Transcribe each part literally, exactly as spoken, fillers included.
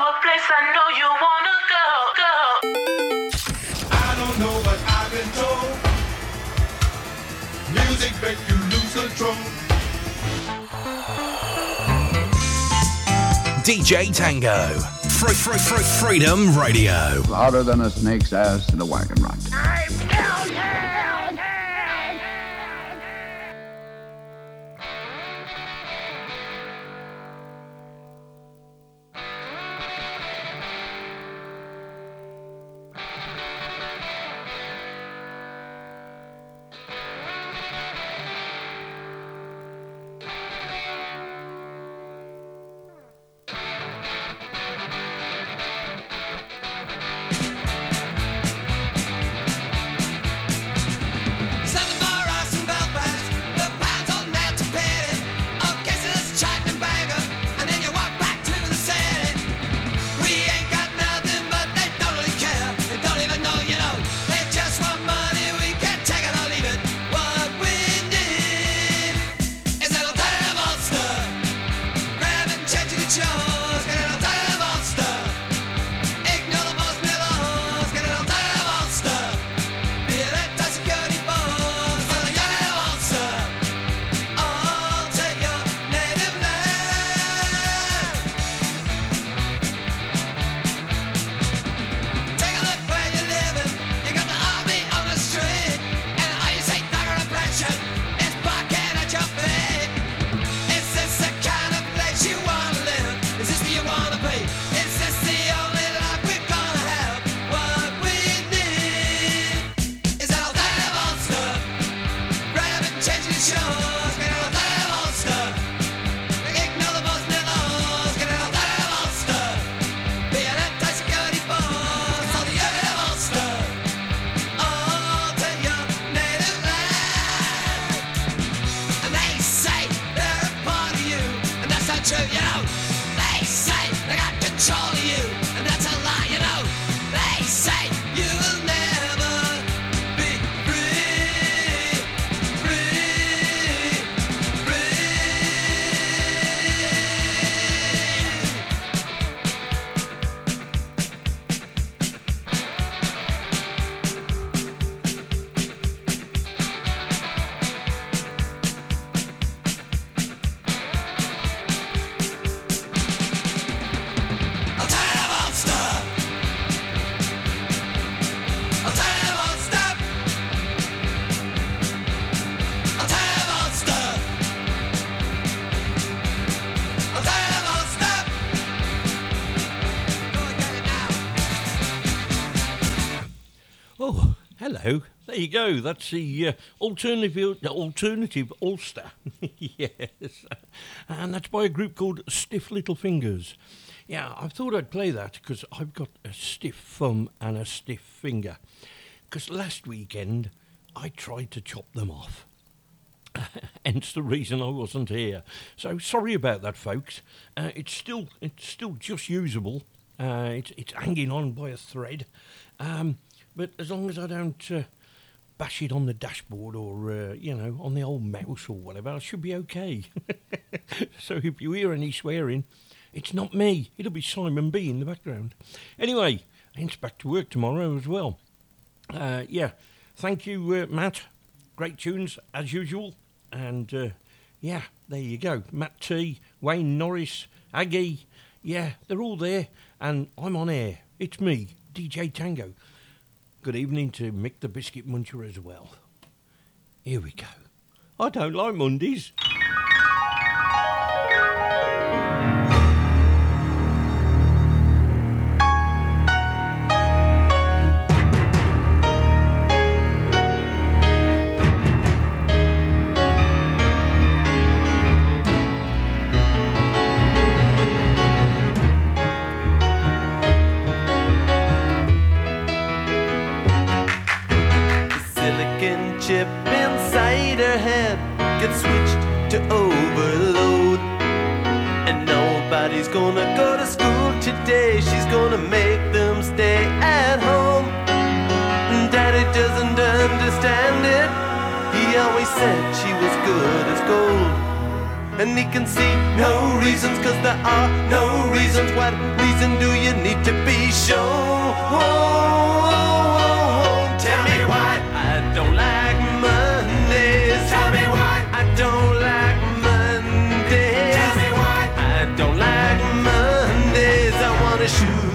a place I know you wanna go, go. I don't know, but I've been told music makes you lose control. D J Tango, Free, free, free, Freedom Radio. Harder than a snake's ass in a wagon rut. Hello, there you go. That's the uh, alternative alternative Ulster. Yes, and that's by a group called Stiff Little Fingers. Yeah, I thought I'd play that because I've got a stiff thumb and a stiff finger. Because last weekend I tried to chop them off. Hence the reason I wasn't here. So sorry about that, folks. Uh, it's still it's still just usable. Uh, it's it's hanging on by a thread. Um, But as long as I don't uh, bash it on the dashboard or, uh, you know, on the old mouse or whatever, I should be okay. So if you hear any swearing, it's not me. It'll be Simon B in the background. Anyway, hence back to work tomorrow as well. Uh, yeah, thank you, uh, Matt. Great tunes, as usual. And, uh, yeah, there you go. Matt T, Wayne Norris, Aggie. Yeah, they're all there. And I'm on air. It's me, D J Tango. Good evening to Mick the Biscuit Muncher as well. Here we go. I don't like Mondays. Chip inside her head gets switched to overload, and nobody's gonna go to school today. She's gonna make them stay at home. Daddy doesn't understand it. He always said she was good as gold. and he can see no reasons, cause there are no reasons. What reason do you need to be shown? Tell me why I don't like Mondays. Tell me why I don't like Mondays. Tell me why I don't like Mondays. I wanna shoot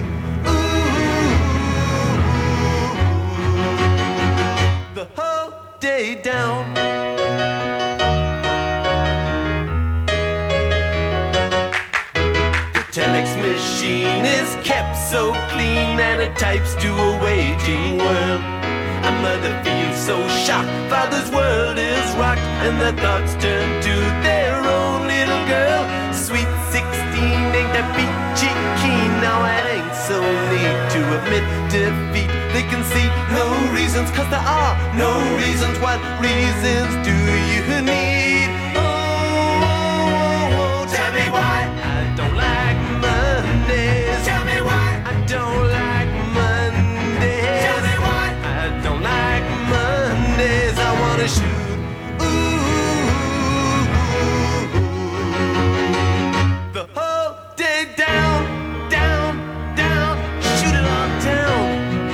the whole day down. The telex machine is kept so clean, and it types to a waging world. A mother feels so shocked, father's world is rocked, and their thoughts turn to their own little girl. Sweet sixteen, ain't that peachy keen? Now it ain't so neat to admit defeat. They can see no reasons, cause there are no reasons. What reasons do you need? Oh, tell me why I don't like Mondays. Tell me why I don't like Mondays. Tell me why I don't like Mondays. I wanna shoot ooh, the whole day down, down, down, shoot it all down.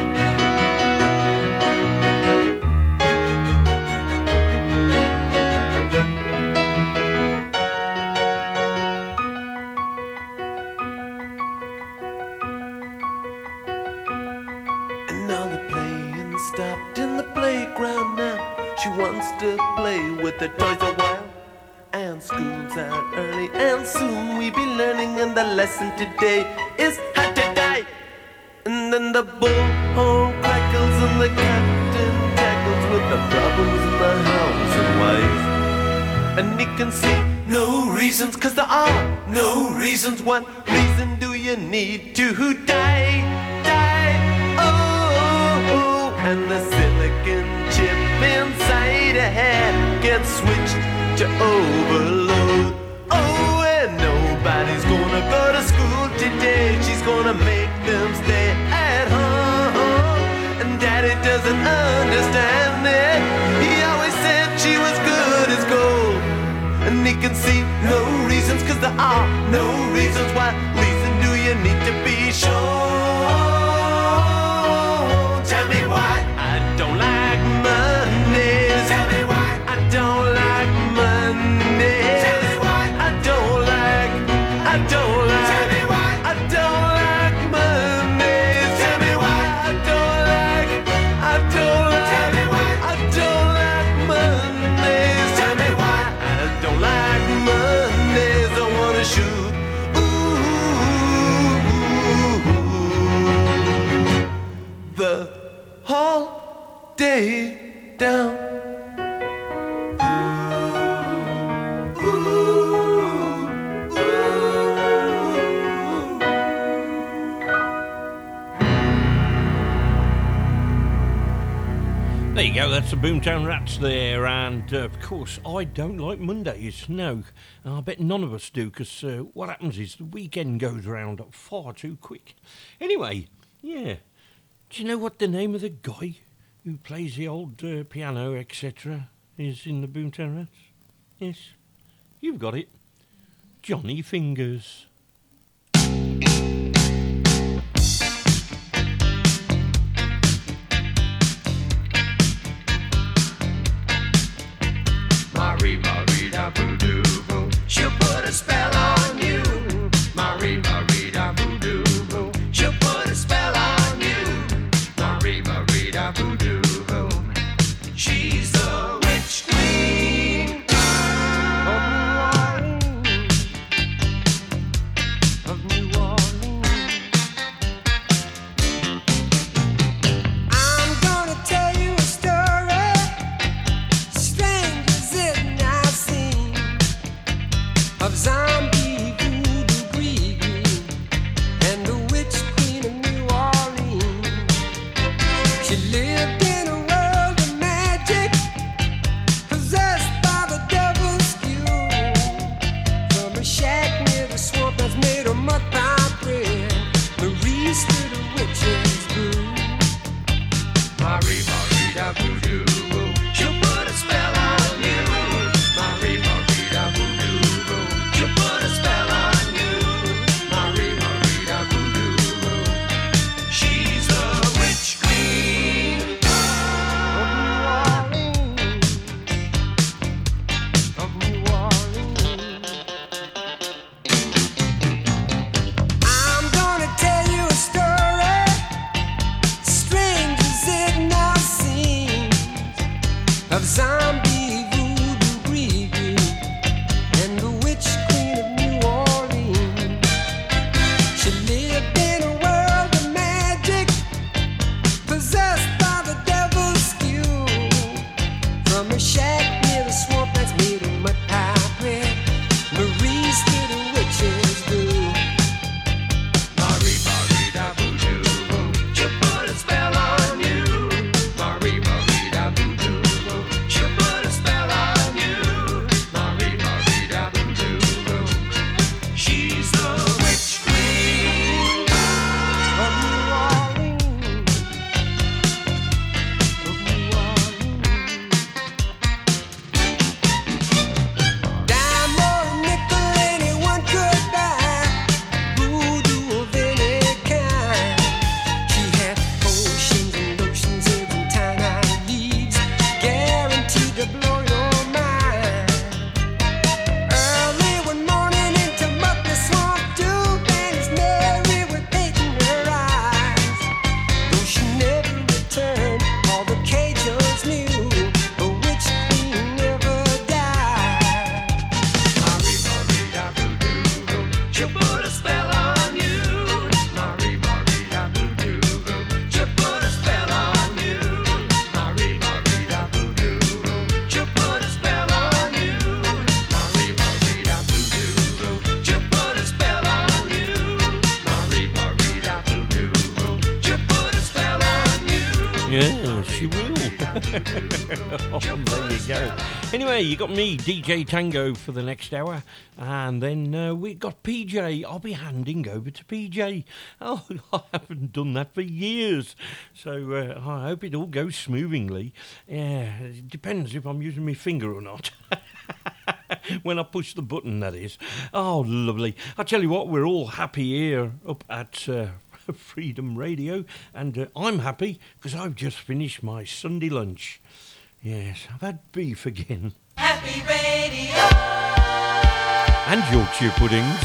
And now the playing stopped in the playground now. She wants to play with the toys a while. And school's out early, and soon we be learning. And the lesson today is how to die. And then the bullhorn crackles, and the captain tackles with the problems in the house and wife. And he can see no reasons, cause there are no reasons. What reason do you need to die? Die, oh, oh. And the silicon chip inside her head gets switched to overload. Oh, and nobody's gonna go to school today. She's gonna make them stay at home. And daddy doesn't understand it. He always said she was good as gold. And he can see no reasons, cause there are no reasons. What reason do you need to be shown? Tell me why I don't like Mondays. Tell me why I don't like Mondays. Tell me why I don't like, I don't like. Tell me why I don't like Mondays. Tell me why I don't like, I don't like. Tell me why I don't like Mondays. Tell me why I don't like Mondays. I wanna shoot ooh, the whole day down. There you go, that's the Boomtown Rats there, and uh, of course I don't like Mondays, no, I bet none of us do, because uh, what happens is the weekend goes around far too quick. Anyway, yeah, do you know what the name of the guy who plays the old uh, piano, et cetera, is in the Boomtown Rats? Yes, you've got it, Johnny Fingers. Marie, Marie, da voodoo, boo. She'll put a spell on you. Marie, Marie, da voodoo, boo. She'll put a spell on you. Marie, Marie, da voodoo, boo. She's the witch queen. Yeah, she will. Oh, there you go. Anyway, you got me, D J Tango, for the next hour. And then uh, we got P J. I'll be handing over to P J. Oh, I haven't done that for years. So uh, I hope it all goes smoothly. Yeah, it depends if I'm using my finger or not. When I push the button, that is. Oh, lovely. I tell you what, we're all happy here up at uh, Freedom Radio, and uh, I'm happy because I've just finished my Sunday lunch. Yes, I've had beef again. Happy Radio. And Yorkshire puddings.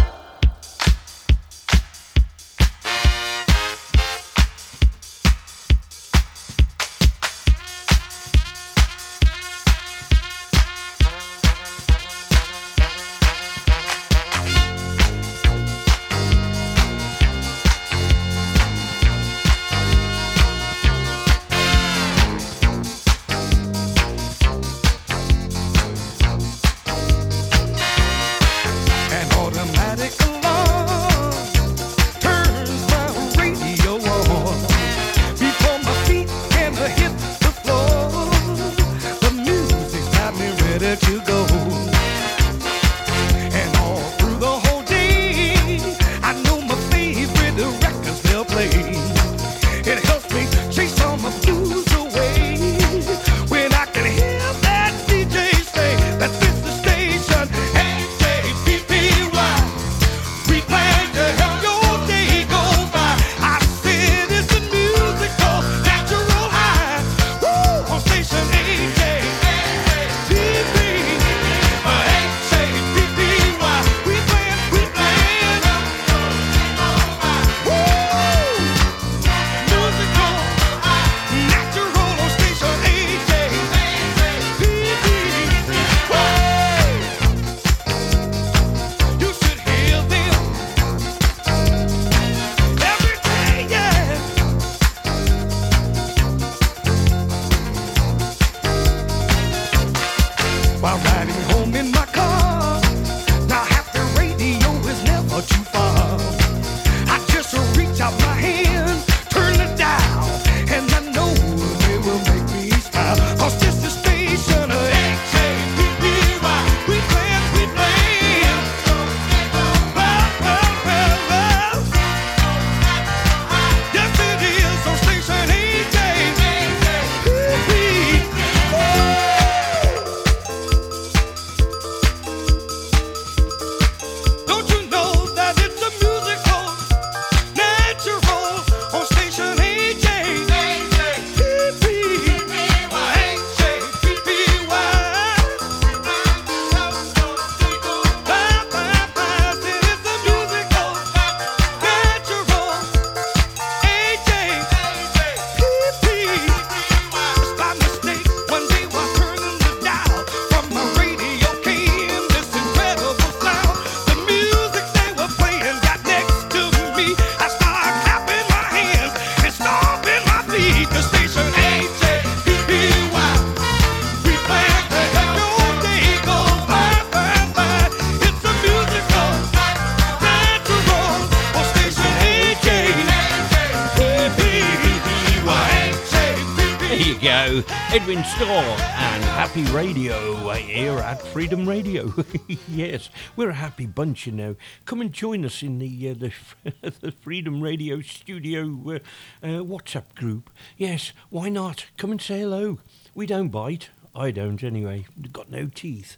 Edwin Starr and Happy Radio here at Freedom Radio. Yes, we're a happy bunch, you know. Come and join us in the uh, the, the Freedom Radio studio uh, uh, WhatsApp group. Yes, why not? Come and say hello. We don't bite. I don't, anyway. We've got no teeth.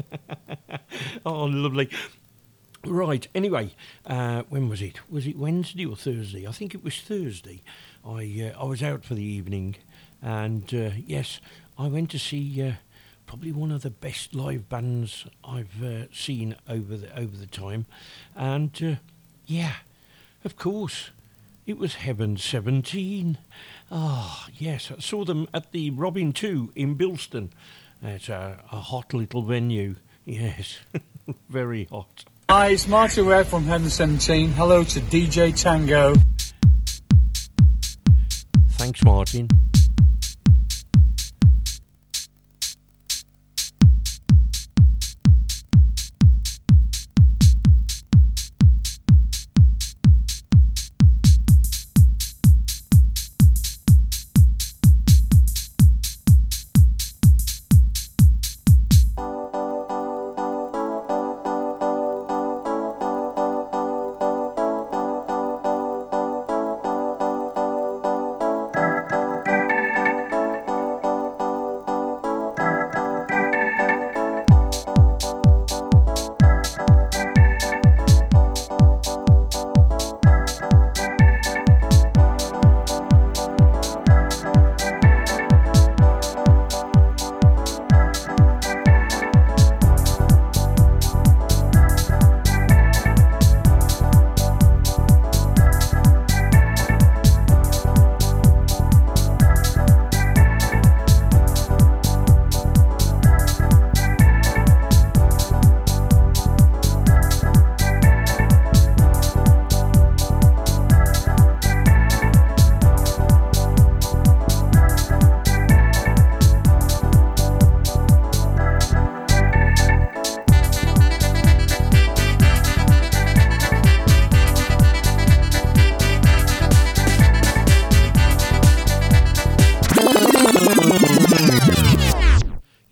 Oh, lovely. Right, anyway, uh, when was it? Was it Wednesday or Thursday? I think it was Thursday. I uh, I was out for the evening, and uh, yes, I went to see uh, probably one of the best live bands I've uh, seen over the over the time, and uh, yeah, of course, it was Heaven seventeen. Ah, oh, yes, I saw them at the Robin two in Bilston. It's a, a hot little venue. Yes, very hot. Hi, it's Martin Webb from Heaven seventeen. Hello to D J Tango. Thanks, Martin.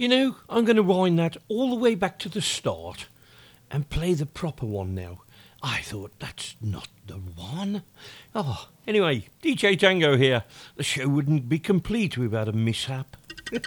You know, I'm going to wind that all the way back to the start and play the proper one now. I thought, that's not the one. Oh, anyway, D J Django here. The show wouldn't be complete without a mishap.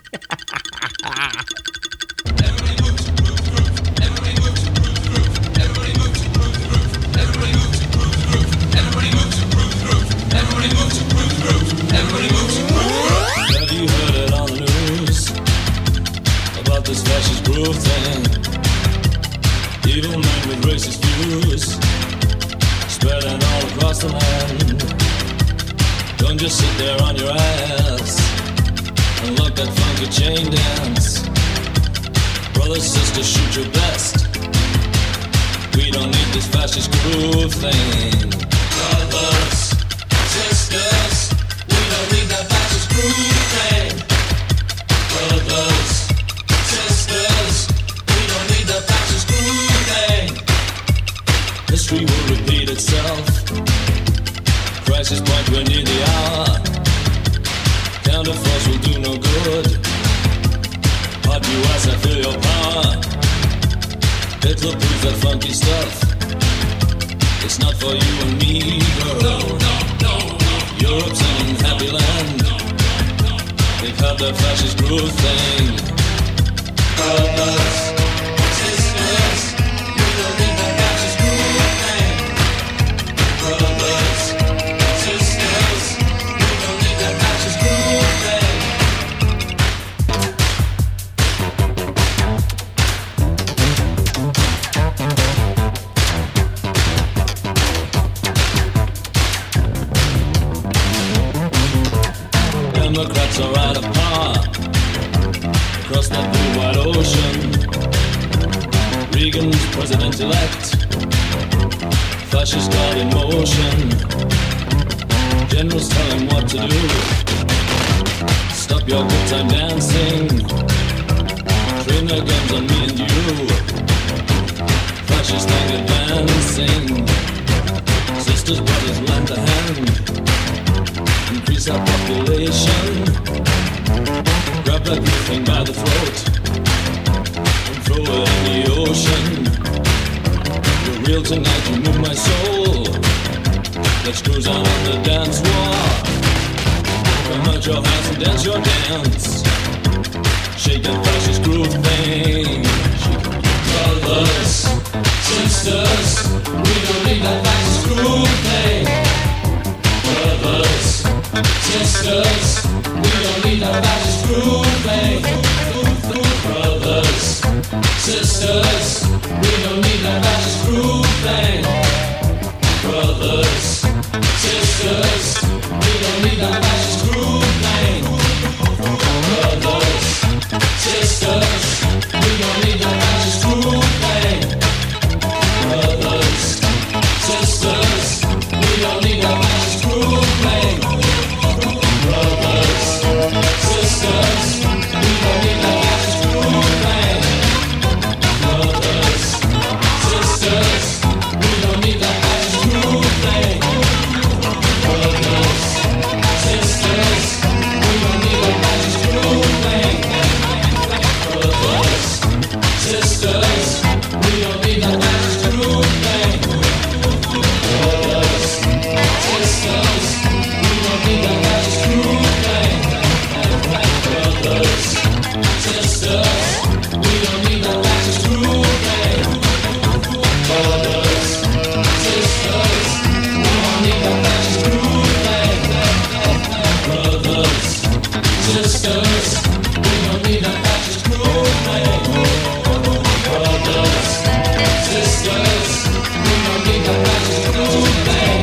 Have you heard it on the news about this fascist groove thing? Evil men with racist views spreading all across the land. Don't just sit there on your ass and look that funky chain dance. Brothers, sisters, shoot your best. We don't need this fascist groove thing. Brothers, sisters, we don't need that fascist groove thing. Brothers, sisters, we don't need that fascist groove thing. History will repeat itself. Crisis point, we're near the hour. Counterforce will do no good. Hot U S, I feel your power. Hitler proves that funky stuff. It's not for you and me, girl. No, no, no, no. Europe's an unhappy land. They've had their fascist groove thing. Brothers, sisters, we don't need that fascist groove thing. Brothers, sisters, we don't need that fascist groove thing. Democrats are out of power across that blue wide ocean. Reagan's president-elect, fascist God in motion. Generals tell him what to do. Stop your good time dancing. Train their guns on me and you. Fascist thing advancing. Sisters, brothers, lend a hand. Increase our population. Grab that good thing by the throat and throw it in the ocean. You're real tonight, you move my soul. Let's cruise on in the dance floor. Come out your hands and dance your dance. Shake that fascist groove thing. Brothers, sisters, we don't need that fascist groove thing. Brothers, sisters, we don't need that fascist groove thing. Brothers, sisters, we don't need that fascist groove thing. Brothers, sisters, we don't need that fascist groove thing. Brothers, sisters, we don't need that fascist groove thing. Brothers, sisters, we don't need that fascist groove thing. Brothers, sisters, we don't need that fascist groove thing. Brothers, sisters, we don't need that fascist groove thing. Brothers, sisters, we don't need that fascist groove thing. Brothers, sisters, we don't need that fascist groove thing. Brothers, sisters, we don't need that fascist groove thing. Brothers, sisters, we don't need that fascist groove thing. Brothers, sisters, we don't need that fascist groove thing. Brothers, sisters, we don't need that fascist groove thing. Brothers, sisters, we don't need that fascist groove thing.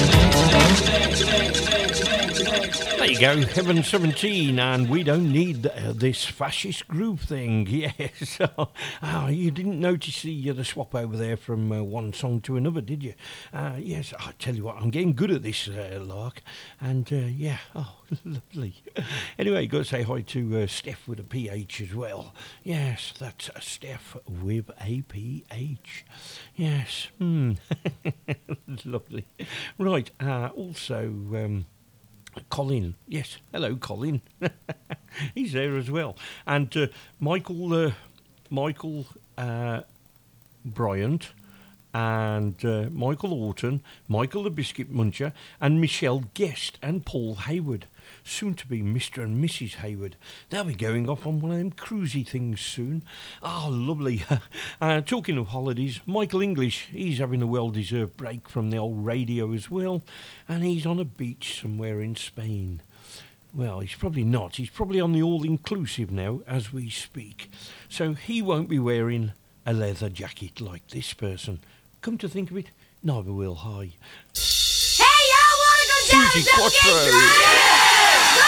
There you go, Heaven seventeen, and we don't need uh, this fascist groove thing. Yes. Oh, oh, you didn't notice the, uh, the swap over there from uh, one song to another, did you? Uh, yes, I tell you what, I'm getting good at this, uh, lark. And, uh, yeah, oh, lovely. Anyway, got to say hi to uh, Steph with a P H as well. Yes, that's uh, Steph with a P H. Yes, hmm. Lovely. Right, uh, also... Um, Colin, yes, hello, Colin. He's there as well. And uh, Michael, uh, Michael uh, Bryant, and uh, Michael Orton, Michael the Biscuit Muncher, and Michelle Guest, and Paul Hayward, soon to be Mister and Missus Hayward. They'll be going off on one of them cruisy things soon. Oh, lovely. uh, talking of holidays, Michael English, he's having a well-deserved break from the old radio as well, and he's on a beach somewhere in Spain. Well, he's probably not. He's probably on the all-inclusive now as we speak. So he won't be wearing a leather jacket like this person. Come to think of it, neither will I. Hey, y'all wanna go down Susie to Double Quattro. Gate Drive?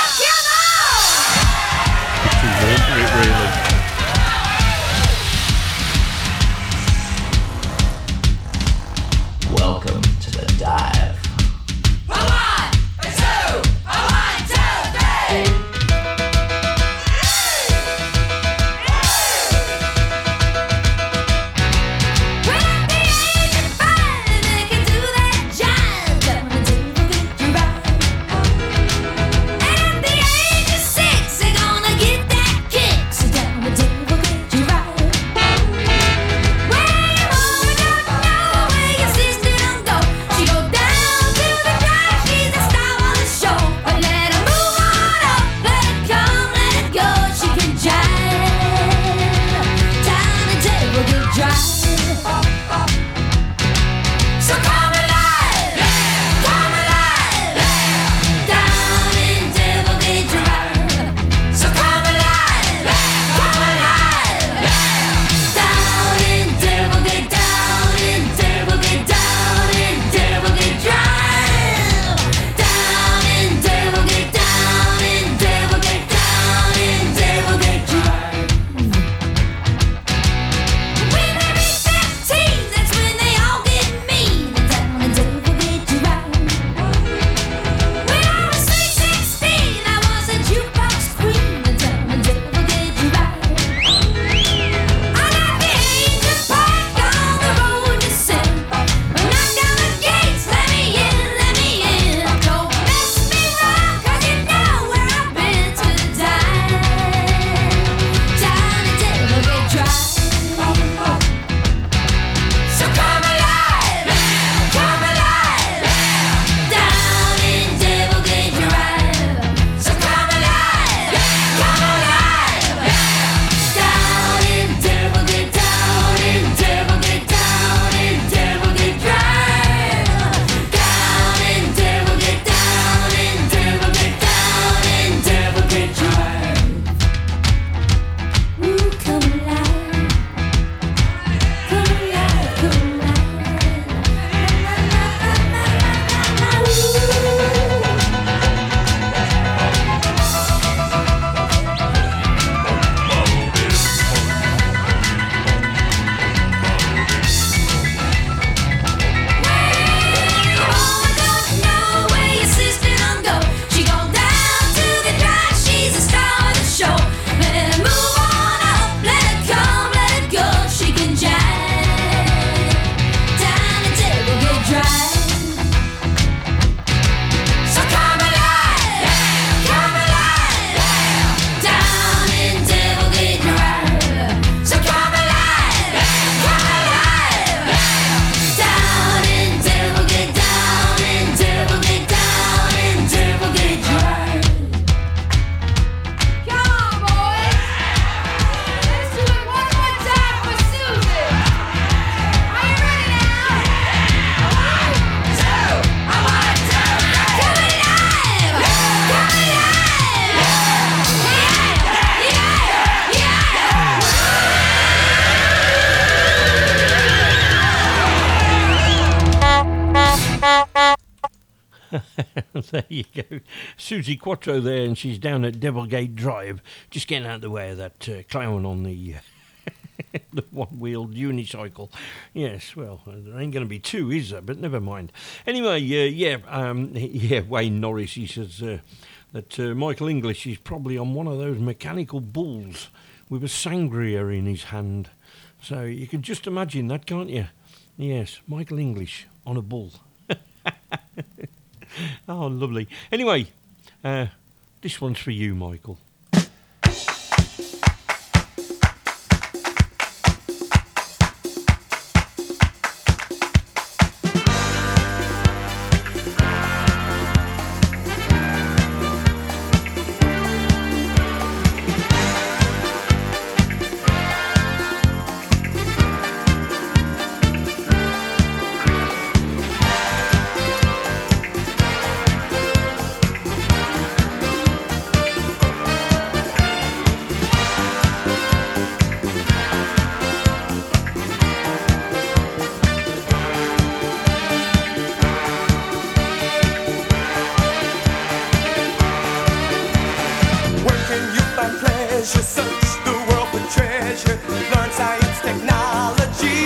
Come on! Too warm for it, really. Welcome to the dive. A one, a two, a one, two, three. When at the age of five, they can do that jive down the Double Gate Drive. And at the age of six, they're gonna get that kick. So down the Double Gate Drive. When your mama don't know where your sister don't go, she go down to the drive. She's the star of the show. But let her move on up, let her come, let her go. She can jive down the Double Gate Drive. So come alive, come alive, down in Double Gate Drive. So come alive, come alive, down in Double Gate, down in Double Gate, down in Double Gate Drive. Down in Double Gate, down in Double Gate, down in Double Gate Drive. When they reach fifteen, that's when they all get mean. Down in Double Gate Drive. When I was sweet sixteen, I was a jukebox queen. Down in Double Gate Drive. I got the age of park on the road to sin. Knock down the gates, let me in, let me in. Don't mess me wrong, 'cause you know where I've been to die. Down in Double Gate Drive. So come alive, come alive, down in Double Gate Drive. So come alive, come alive, down in Double Gate, down in Double Gate, down in Double Gate Drive. Down in Double Gate, down in Double Gate, down in Double Gate Drive. Ooh, come alive, come alive, come don't know where your sister don't go. She go down to the drive. She's the star of the show. Let her move on up, let her come, let her go. She can jive down the Double Gate Drive. So come alive, come alive, down in Double Gate Drive. So come alive, come alive, down in Double Gate, down in Double Gate, down in Double Gate Drive. Come on, boys. Let's do it one more time for Susie. Are you ready now? One, two, I want to come alive, come alive. Yeah, yeah, yeah. There you go. Susie Quattro there, and she's down at Double Gate Drive, just getting out of the way of that uh, clown on the uh, the one-wheeled unicycle. Yes, well, there ain't going to be two, is there? But never mind. Anyway, uh, yeah, um, yeah, Wayne Norris, he says uh, that uh, Michael English is probably on one of those mechanical bulls with a sangria in his hand. So you can just imagine that, can't you? Yes, Michael English on a bull. Oh, lovely. Anyway, Uh, this one's for you, Michael. Where can you find pleasure? Search the world for treasure. Learn science, technology.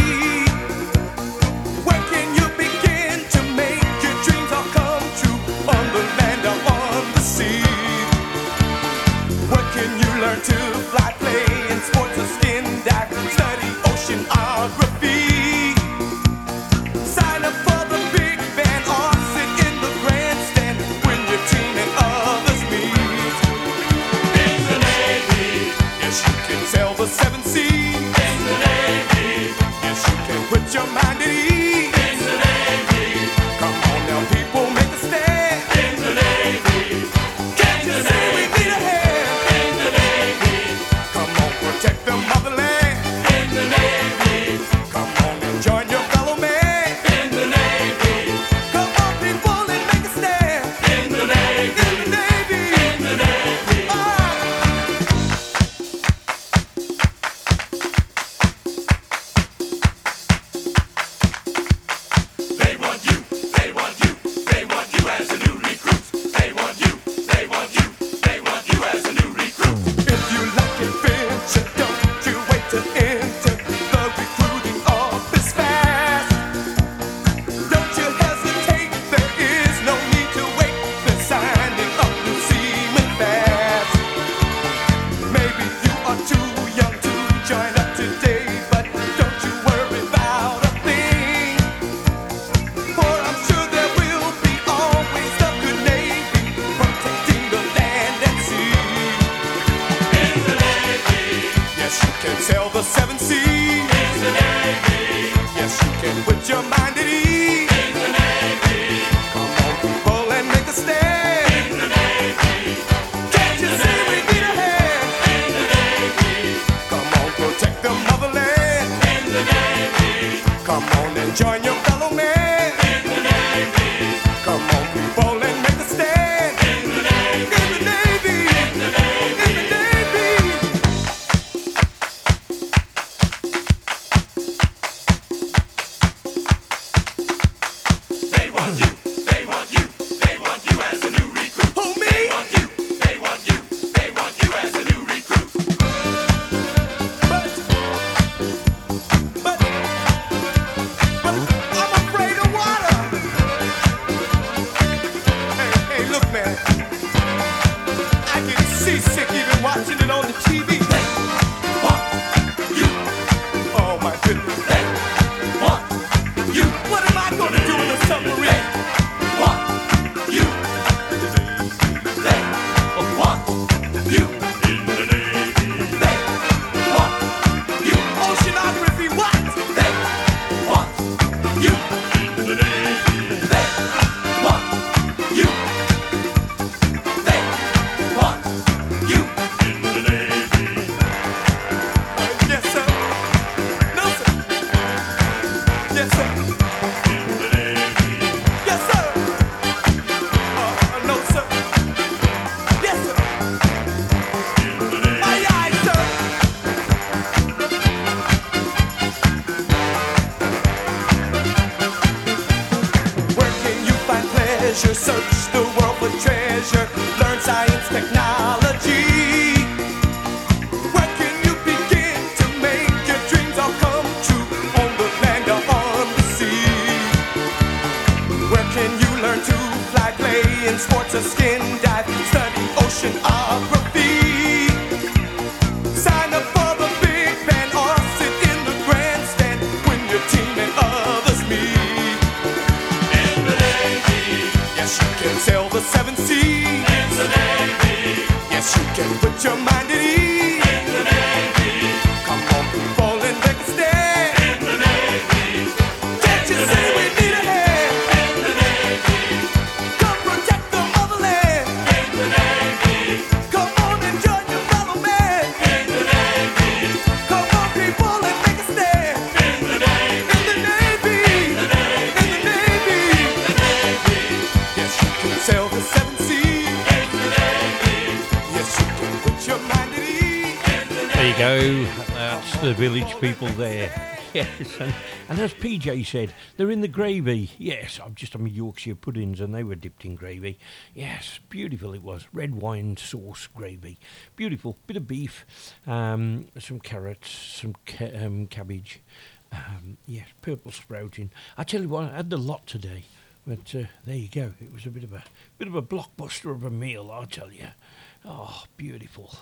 Where can you begin to make your dreams all come true? On the land or on the sea. Where can you learn to fly, play in sports or skin dive? Study oceanography. Sign up for the big band or sit in the grandstand when your team and others meet. In the Navy, yes, you can sail the seven seas. In the Navy, yes, you can put your mind at ease. In the Navy, come on now, people, make a stand. In the Navy, can't you see we need a hand? In the Navy, come on, protect the motherland. In the Navy, come on and join your fellow man. In the Navy, come on, people, and make a stand. In the Navy, in the Navy, in the Navy. Ah. They want you, they want you, they want you as a new recruit. They want you, they want you, they want you as a new recruit. If you like adventure, don't you wait to enter. The recruiting office fast. Don't you hesitate, there is no need to wait. They're signing up new seamen fast. Maybe you are too young to join up today, but don't you worry about a thing. For I'm sure there will be always a good Navy protecting the land and sea. In the Navy, yes, you can sail the seven seas. In the Navy, yes, you can put your mind at ease. In the Navy, come on, people, and make a stand. In the Navy, can't you see we need a hand? In the Navy, come on, protect the motherland. In the Navy, come on and join your fellow man. In the Navy, come on, people, and make a stand. In the Navy, in the Navy, in the Navy, in the Navy. They want you, they want you, they want you as a new recruit. Who, me? They want you, they want you, they want you as a new recruit. But, but, but I'm afraid of water. Hey, hey, look, man. I get seasick even watching it on the T V. They want you. Oh, my goodness. They want you. What am I gonna do in a submarine? They want you. They want you. In the Navy. They want you. Oceanography, what? They want you. In the Navy. They want you. They want you. In the Navy. Yes, sir. No, sir. Yes, sir. In the Navy. Yes, sir. Uh, no, sir. Yes, sir. In the Navy. Aye, aye, sir. Where can you find pleasure? Search the world for treasure. Learn science, technology. Where can you begin to make your dreams all come true? On the land or on the sea. Where can you learn to fly, play in sports or skin dive? Study oceanography. Sign up for the big band or sit in the grandstand when your team and others meet. In the Navy, yes, you can sail the seven seas. In the put your mind at ease. In the Navy. Come on, people, and make a stand. In the Navy. Can't you see we need a hand? In the Navy. Come protect the motherland. In the Navy. Come on and join your fellow man. In the Navy. Come on, people, and make a stand. In the Navy. In the Navy. In the Navy. In the Navy. Yes, you can sail the seven seas. In the Navy. Yes, you can put your mind at ease. There you go. That's the village people there. Yes, and, and as P J said, they're in the gravy. Yes, I've just had my Yorkshire puddings and they were dipped in gravy. Yes, beautiful it was. Red wine sauce gravy. Beautiful. Bit of beef, um, some carrots, some ca- um, cabbage. Um, yes, purple sprouting. I tell you what, I had a lot today. But uh, there you go. It was a bit of a bit of a blockbuster of a meal, I tell you. Oh, beautiful.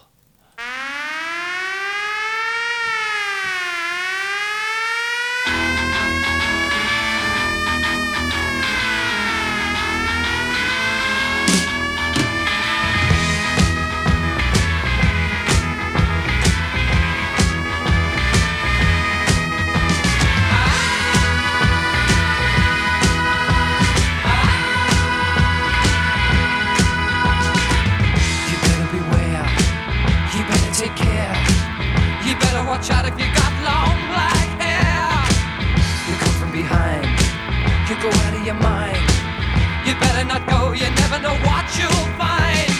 Watch out if you got long black hair. You come from behind, you go out of your mind. You better not go, you never know what you'll find.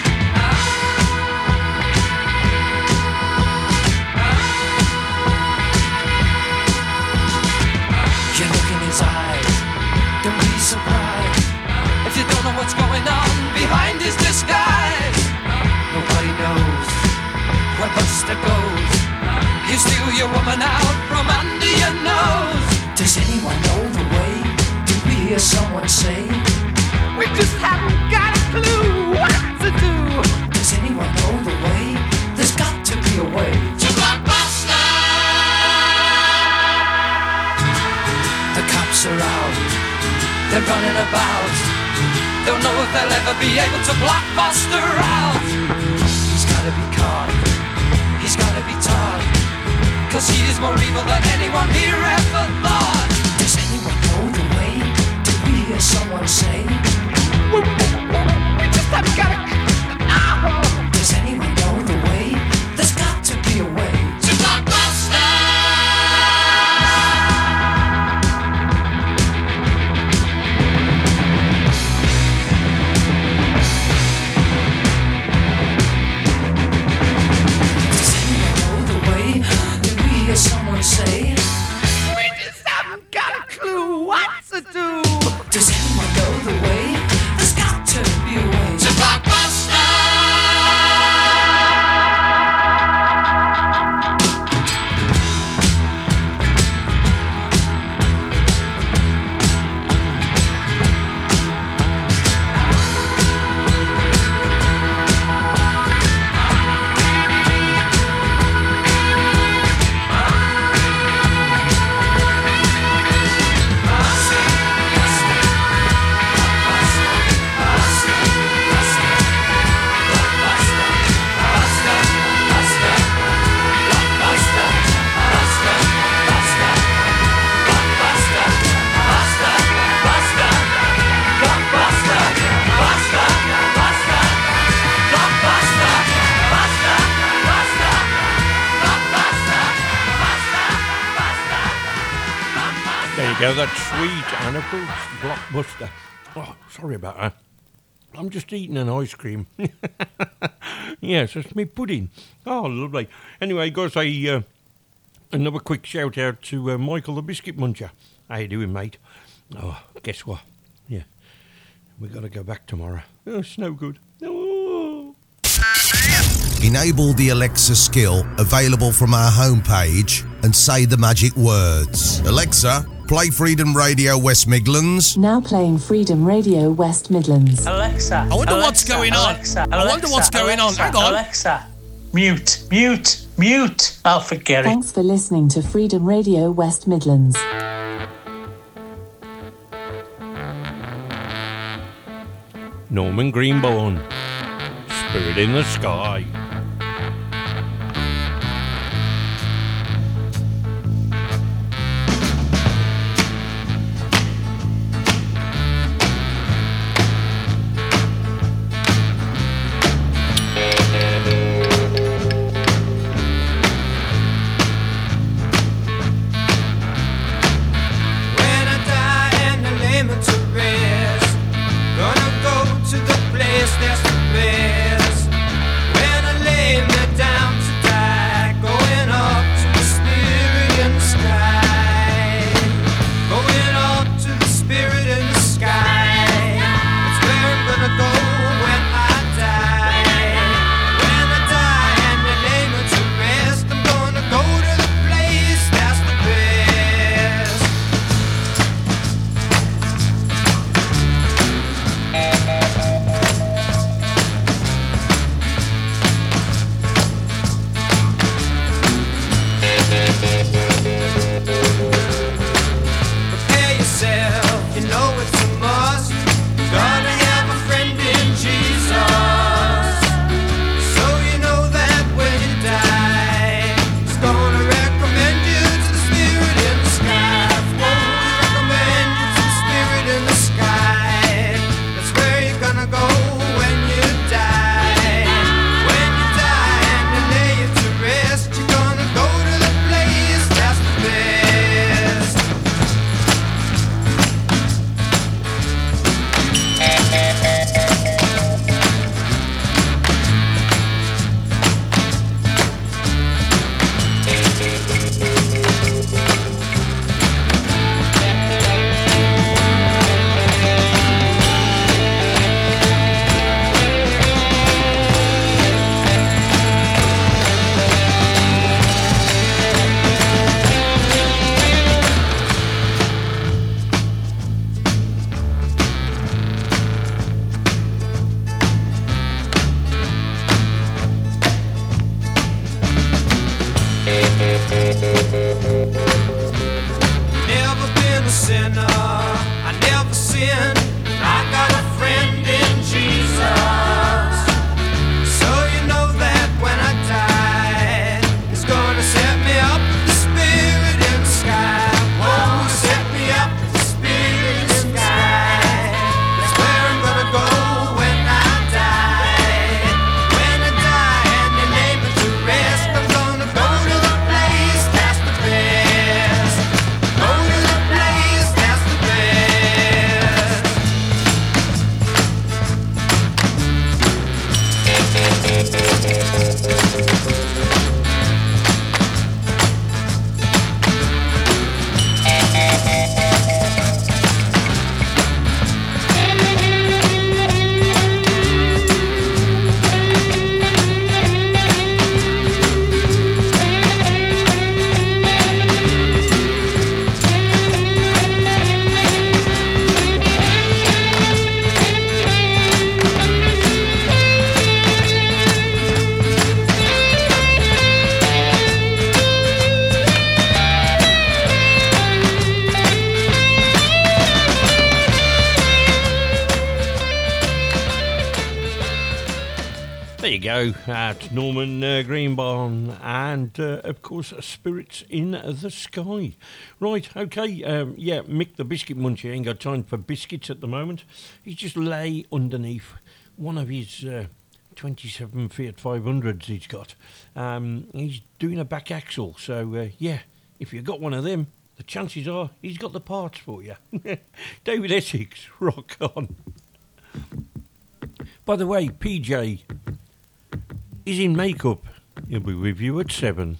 You look in his eyes, don't be surprised if you don't know what's going on behind his disguise. Nobody knows where Buster goes. You steal your woman out from under your nose. Does anyone know the way? Do we hear someone say? We just haven't got a clue what to do. Does anyone know the way? There's got to be a way to Blockbuster. The cops are out, they're running about. Don't know if they'll ever be able to block Buster out. He's gotta be caught, he's gotta be taught. Cause he is more evil than anyone here ever thought. Does anyone know the way? Did we hear someone say? We, we just haven't got it. Oh. Does anyone know the way? There's got to be a way to Blockbuster. Does anyone know the way? Hear someone say, we just haven't got a clue what to do. Does anyone know the way? There's got to be a way to Blockbuster. Yeah, that's sweet Anna Brooks, Blockbuster. Oh, sorry about that. I'm just eating an ice cream. Yes, it's me pudding. Oh, lovely. Anyway, guys, I, uh, another quick shout out to uh, Michael the Biscuit Muncher. How you doing, mate? Oh, guess what? Yeah, we got to go back tomorrow. Oh, it's no good. Oh. Enable the Alexa skill available from our homepage and say the magic words. Alexa, play Freedom Radio West Midlands. Now playing Freedom Radio West Midlands. Alexa. I wonder Alexa, what's going on. Alexa, I wonder what's going Alexa, on. Hang on. Alexa. Mute, mute, mute. I'll forget it. Thanks for listening to Freedom Radio West Midlands. Norman Greenbaum, Spirit in the Sky. There you go, at Norman uh, Greenbaum and, uh, of course, Spirits in the Sky. Right, OK, um, yeah, Mick the Biscuit Muncher ain't got time for biscuits at the moment. He's just lay underneath one of his uh, twenty-seven Fiat five hundreds he's got. Um, he's doing a back axle, so, uh, yeah, if you've got one of them, the chances are he's got the parts for you. David Essex, rock on. By the way, P J is in makeup. He'll be with you at seven.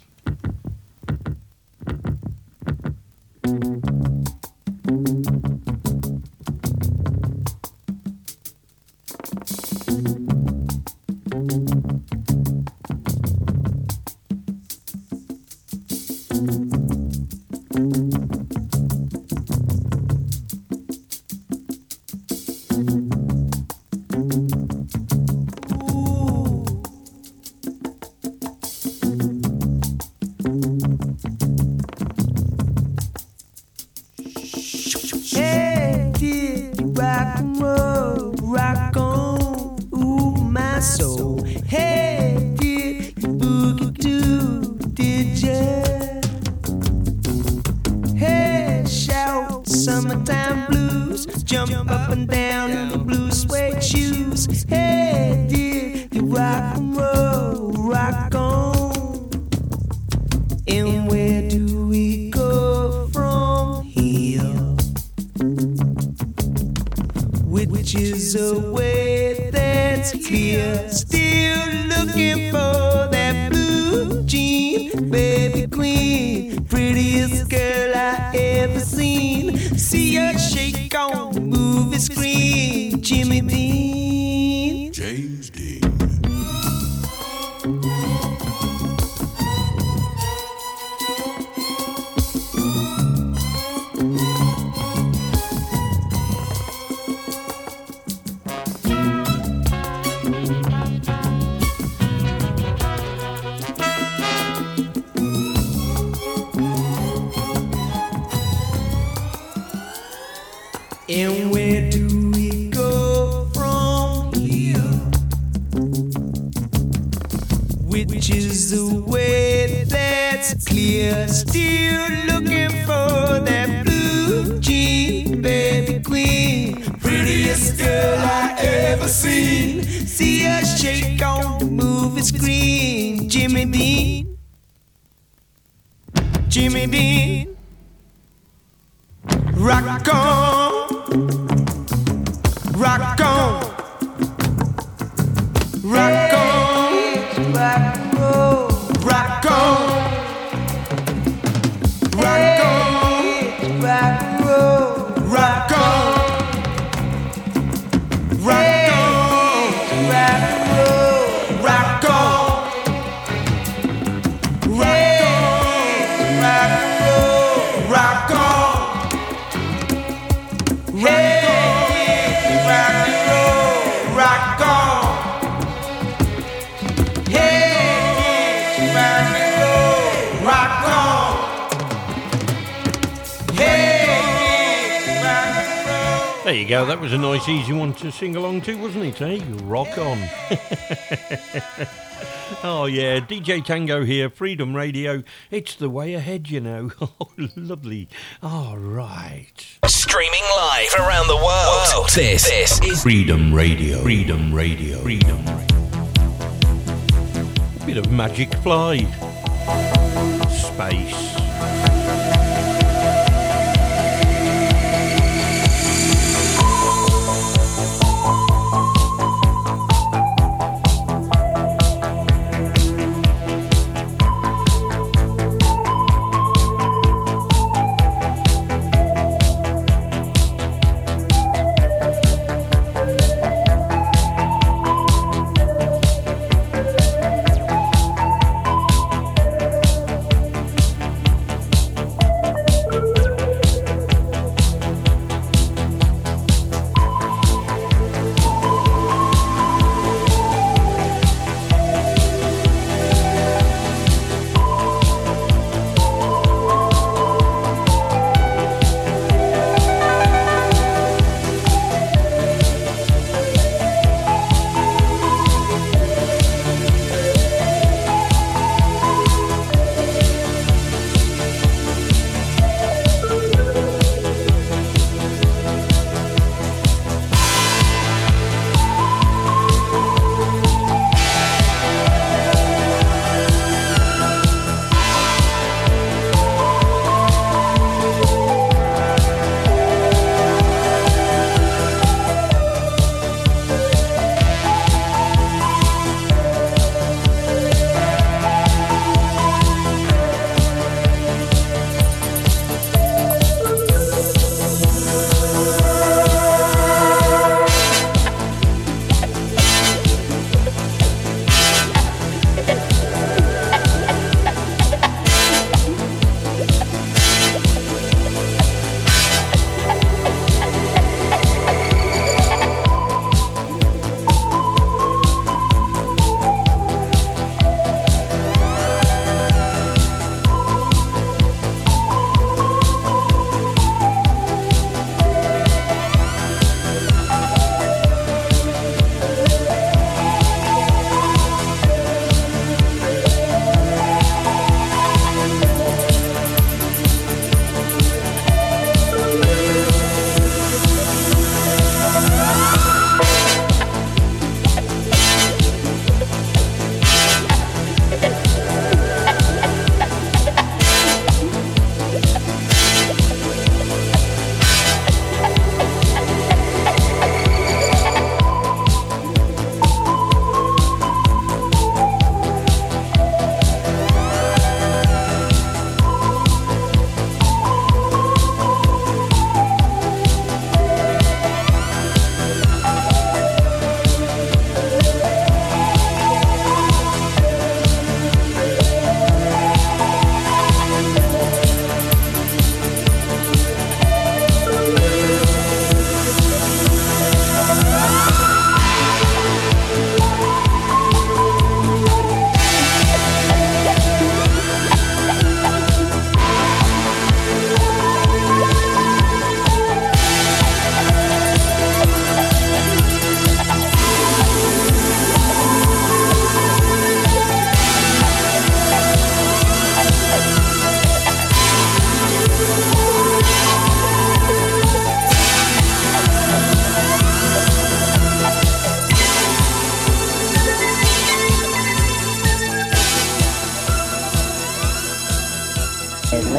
Hey, kid, rock and roll, rock on, ooh, my soul. Hey, kid, boogie too, did ya? Hey, shout, summertime blues, jump up and down in the blue suede shoes. Hey, did you rock and roll, rock on? And where do we go from here? Which is a way that's clear. Still looking for that blue jean, baby queen, prettiest girl I ever seen. See her shake on the movie screen. Jimmy Dean, James Dean. and where do we go from here? Which is the way that's clear. Still looking for that blue jean, baby queen, prettiest girl I ever seen. See her shake on the movie screen. Jimmy Dean, Jimmy Dean, rock on, rock on, rock on, rock and roll, rock on, rock on, rock and roll, rock on, rock on, rock and roll, rock on, rock on, rock and roll, rock on. There you go, that was a nice easy one to sing along to, wasn't it, eh? Rock on. Oh yeah, D J Tango here, Freedom Radio. It's the way ahead, you know. Oh, lovely. All right. Streaming live around the world. This, this is Freedom Radio. Freedom Radio. Freedom Radio. Bit of Magic Fly. Space.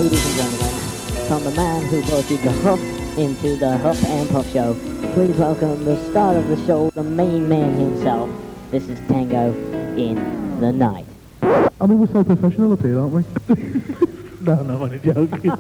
ladies and gentlemen, from the man who brought you the Huff into the Huff and Puff Show, please welcome the star of the show, the main man himself. This is Tango in the Night. I mean, we're so professional up here, aren't we? no, no, I'm only joking.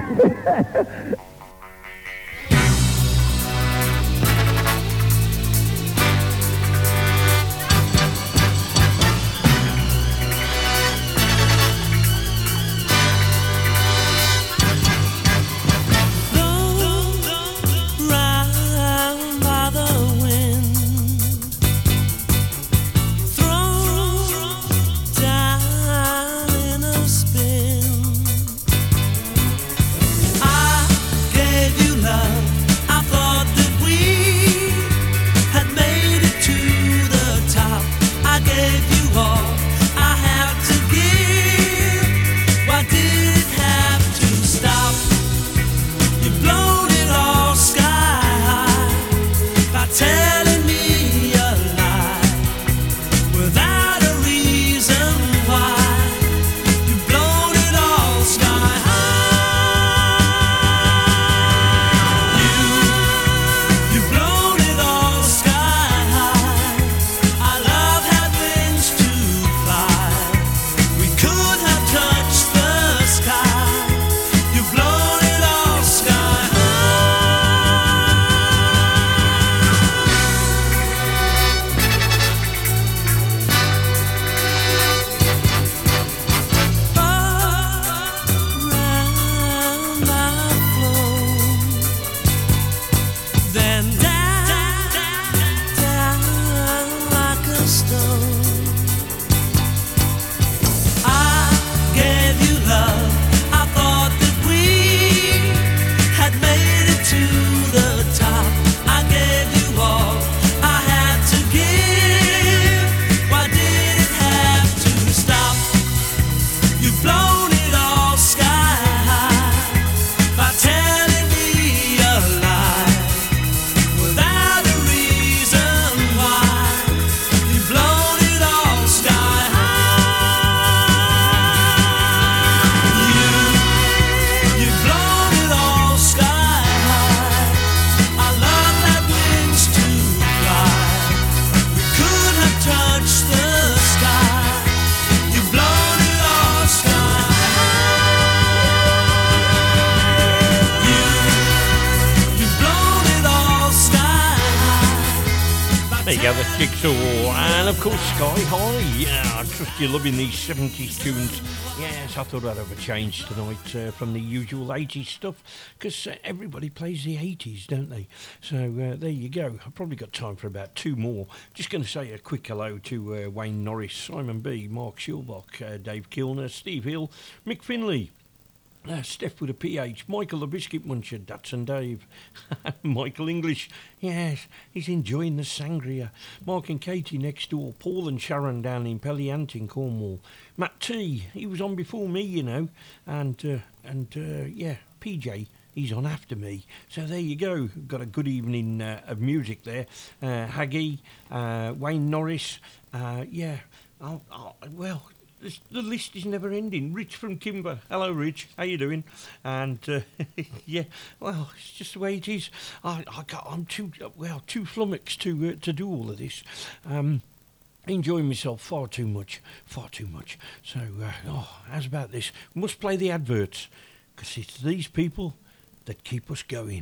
And of course Sky High. Yeah, I trust you're loving these seventies tunes. Yes, I thought I'd have a change tonight uh, from the usual eighties stuff, because uh, everybody plays the eighties, don't they? So uh, there you go. I've probably got time for about two more. Just going to say a quick hello to uh, Wayne Norris, Simon B, Mark Schulbach, uh, Dave Kilner, Steve Hill, Mick Finley, Uh, Steph with a P H, Michael the Biscuit Muncher, Datsun Dave, Michael English, yes, he's enjoying the sangria, Mark and Katie next door, Paul and Sharon down in Pelliant in Cornwall, Matt T, he was on before me, you know, and, uh, and uh, yeah, P J, he's on after me. So there you go, got a good evening uh, of music there, uh, Haggy, uh, Wayne Norris, uh, yeah, I'll, I'll, well... This, the list is never ending. Rich from Kimber. Hello, Rich. How you doing? And, uh, yeah, well, it's just the way it is. I, I got, I'm too, well, too flummoxed to, uh, to do all of this. Um, enjoying myself far too much. Far too much. So, uh, oh, how's about this? Must play the adverts, because it's these people that keep us going.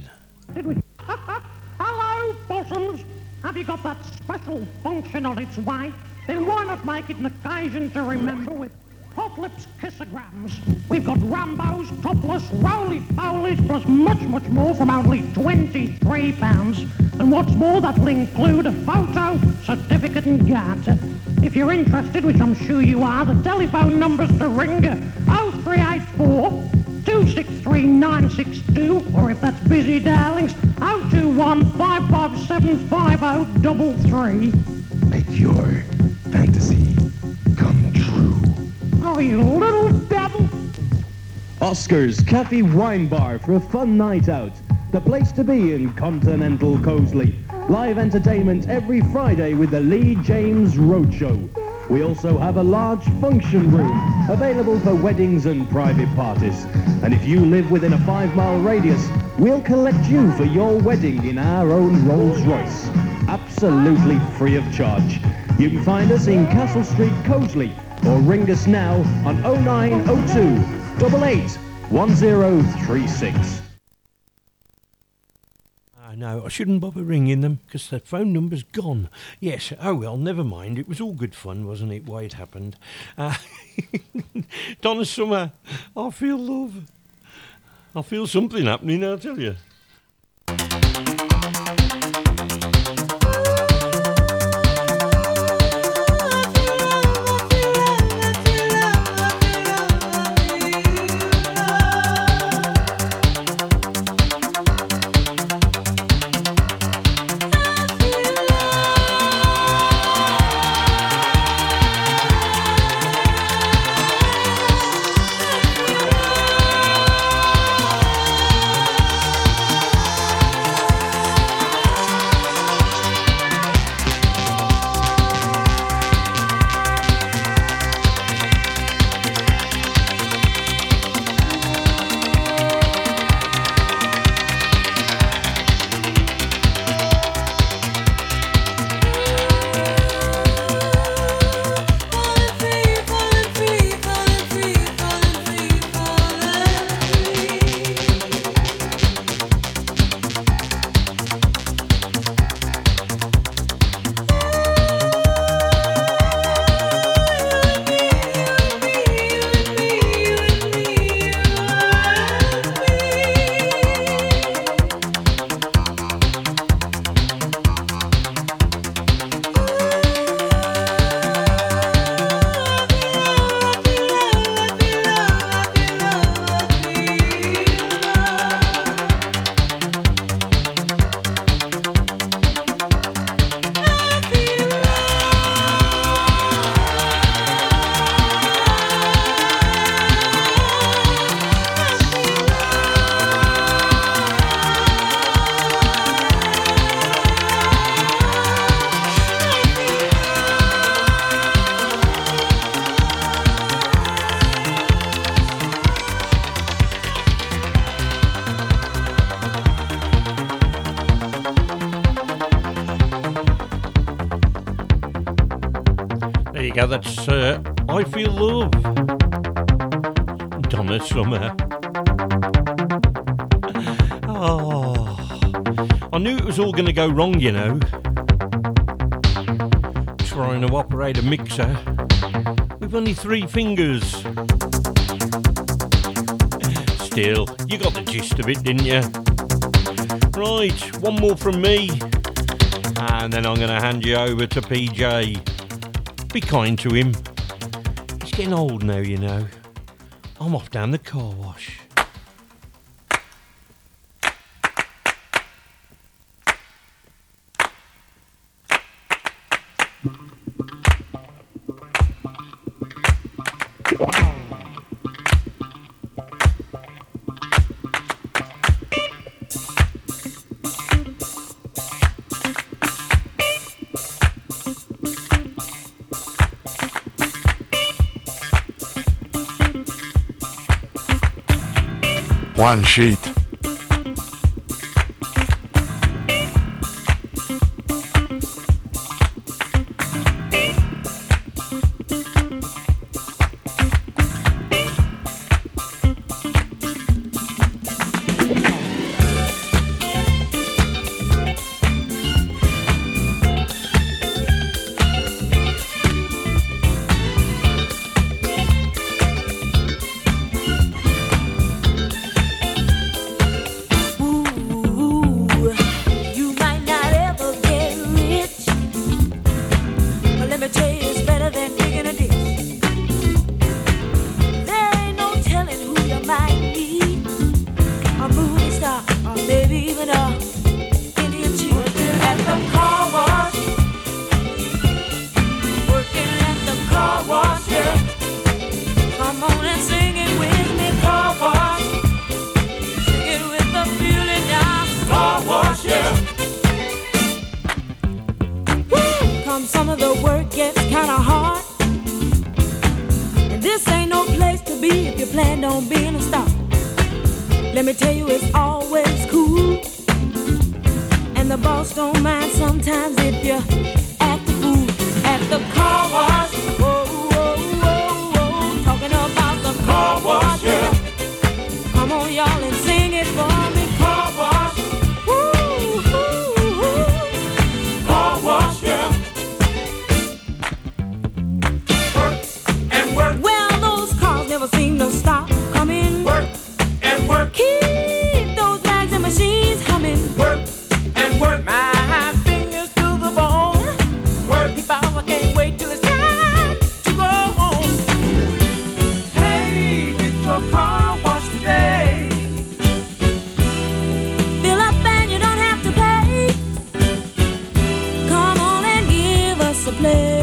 Hello, bosoms. Have you got that special function on its way? Then why not make it an occasion to remember with Hot Lips Kissograms? We've got Rambos, topless, roly-polies, plus much, much more from only twenty-three pounds. And what's more, that'll include a photo, certificate and card. If you're interested, which I'm sure you are, the telephone number's to ring oh three eight four, two six three, nine six two, or if that's busy, darlings, oh two one, five five seven, five oh three three. Make your fantasy come true. Oh, you little devil. Oscar's Cafe Wine Bar for a fun night out. The place to be in continental Cosley. Live entertainment every Friday with the Lee James Roadshow. We also have a large function room available for weddings and private parties. And if you live within a five mile radius, we'll collect you for your wedding in our own Rolls Royce. Absolutely free of charge. You can find us in Castle Street, Coasley, or ring us now on oh nine oh two, eight eight, one oh three six. No, I shouldn't bother ringing them because their phone number's gone. Yes, oh well, never mind. It was all good fun, wasn't it, why it happened? Uh, Donna Summer, I feel love. I feel something happening, I'll tell you. Yeah, that's uh, I Feel Love. Donna Summer. Oh, I knew it was all going to go wrong, you know. Trying to operate a mixer with only three fingers. Still, you got the gist of it, didn't you? Right, one more from me, and then I'm going to hand you over to P J. Be kind to him. He's getting old now, you know. I'm off down the car wash. One sheet. Some of the work gets kinda hard. This ain't no place to be if you plan on being a star. Let me tell you, it's always cool. And the boss don't mind sometimes if you act the fool at the car wash. Whoa, whoa, whoa, whoa. Talking about the car wash, yeah. Come on, y'all, and sing it for me. Car wash. Woo, woo, woo. Car wash, yeah. Work and work. Well, those cars never seem to stop coming. Work and work. Keep those bags and machines humming. Work and work. My fingers to the bone. Work. If I can't wait till it's time to go home. Hey, get your car washed today. Fill up and you don't have to pay. Come on and give us a play.